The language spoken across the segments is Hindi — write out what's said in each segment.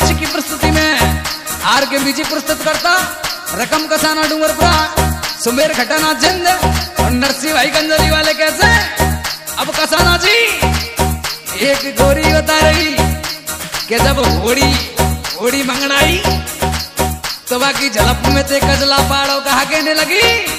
म्यूजिक की प्रस्तुति में आर के म्यूजिक प्रस्तुत करता रकम कसाना डूंगरपुरा सुमेर खटाना जिंद और नरसिंह भाई गंजरी वाले कैसे। अब कसाना जी एक गोरी बता रही कि जब होड़ी मंगड़ाई तो बाकी झलप में ते कजला पाड़ो कहा कहने लगी।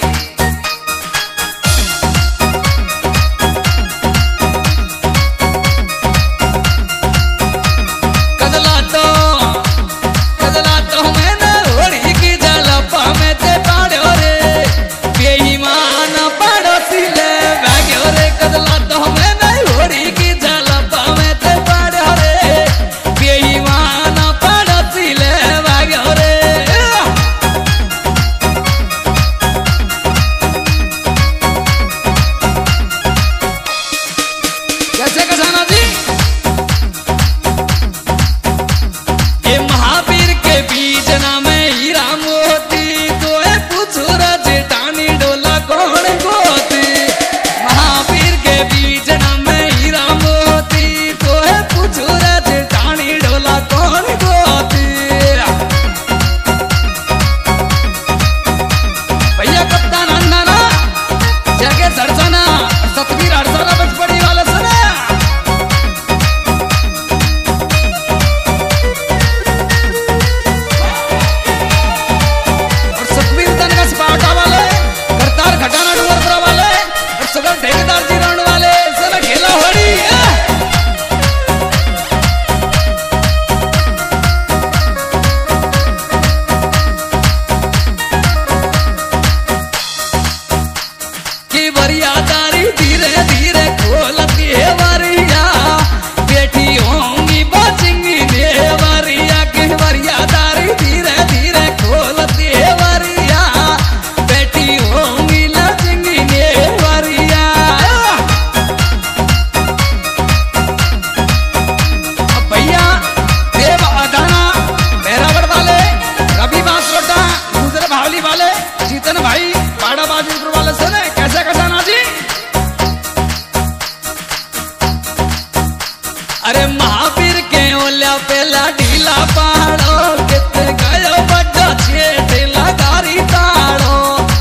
अरे महावीर के ओल्या पेला ढीला पहाड़ो कितने गयो बड़ा छेटला गारी ताड़ो।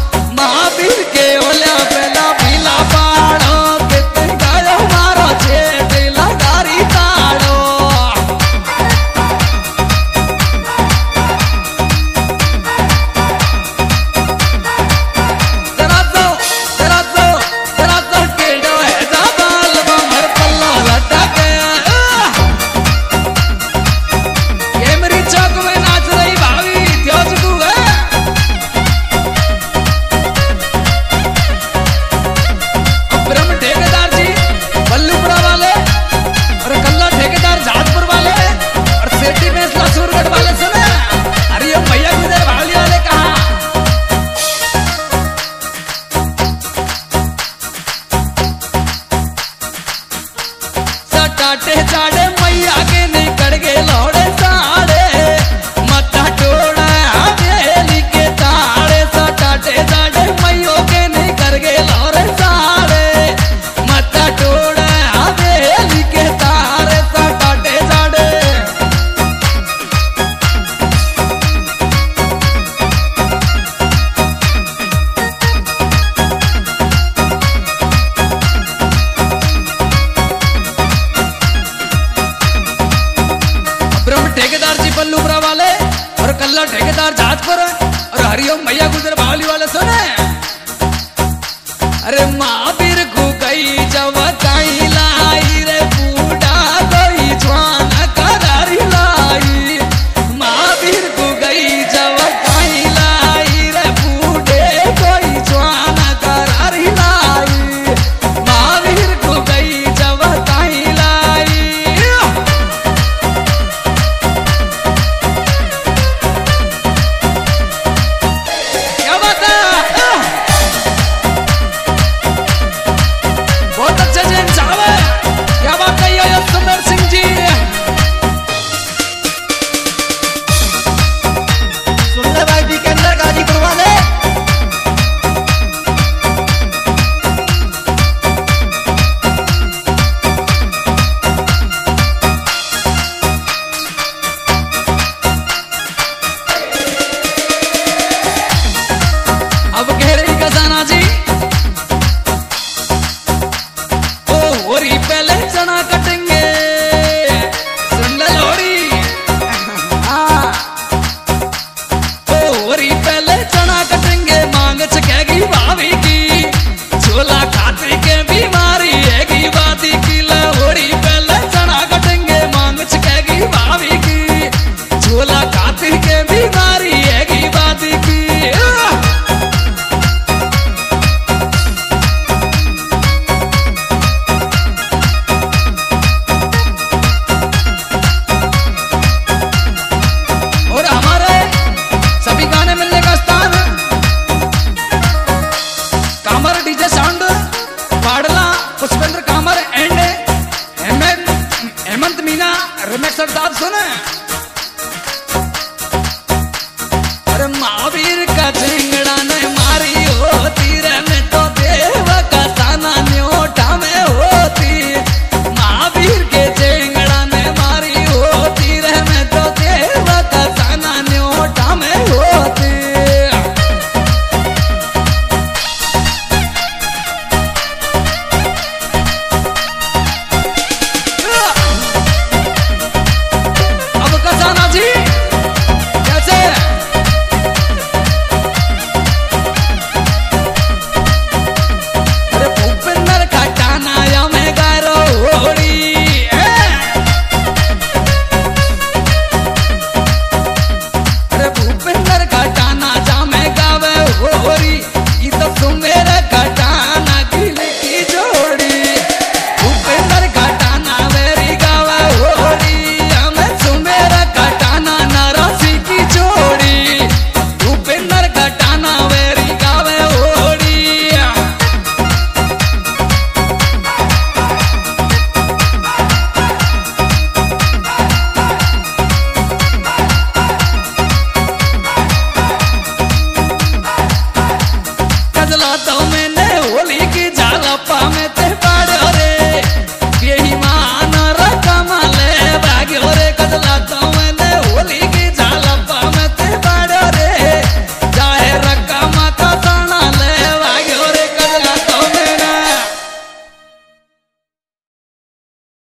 महावीर के ओल्या पेला ढीला पहाड़ो कितने गयो मारो छेटला गारी ताड़ो। तेरा तो केड़ो है जाबाल बमर पल्ला लटक टाटे चाड़े मैया के निकल गे लौड़े साड़े मता टोड़ा हवेली के ताड़े सा टाटे चाड़े मैयो के निकल गे लौड़े साड़े मता टोड़ा हवेली के ताड़े सा टाटे चाड़े। ठेकेदार जी पल्लूपुरा वाले और कल्ला ठेकेदार जाजपुर और हरिओम भैया गुजर बावली वाले सुने। अरे महावीर को कई जब कहीं लाई रे